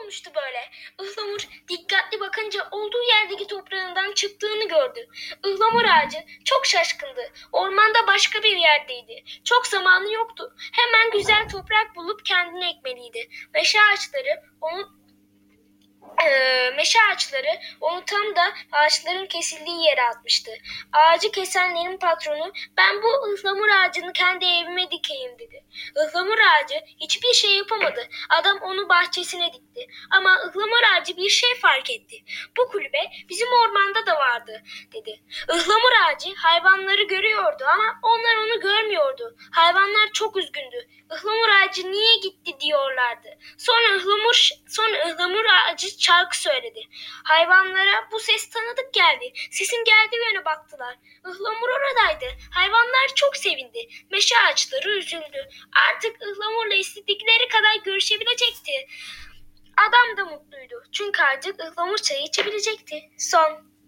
olmuştu böyle? Ihlamur dikkatli bakınca olduğu yerdeki toprağından çıktığını gördü. Ihlamur ağacı çok şaşkındı. Ormanda başka bir yerdeydi. Çok zamanı yoktu. Hemen güzel toprak bulup kendine ekmeliydi. Meşe ağaçları onu tam da ağaçların kesildiği yere atmıştı. Ağacı kesenlerin patronu, "Ben bu ıhlamur ağacını kendi evime dikeyim," dedi. Ihlamur ağacı hiçbir şey yapamadı. Adam onu bahçesine dikti. Ama ıhlamur ağacı bir şey fark etti. "Bu kulübe bizim ormanda da vardı," dedi. Ihlamur ağacı hayvanları görüyordu ama onlar onu görmüyordu. Hayvanlar çok üzgündü. "Ihlamur ağacı niye gitti?" diyorlardı. Sonra ıhlamur ağacı şarkı söyledi. Hayvanlara bu ses tanıdık geldi. Sesin geldiği yöne baktılar. Ihlamur oradaydı. Hayvanlar çok sevindi. Meşe ağaçları üzüldü. Artık ıhlamurla istedikleri kadar görüşebilecekti. Adam da mutluydu. Çünkü artık ıhlamur çayı içebilecekti. Son.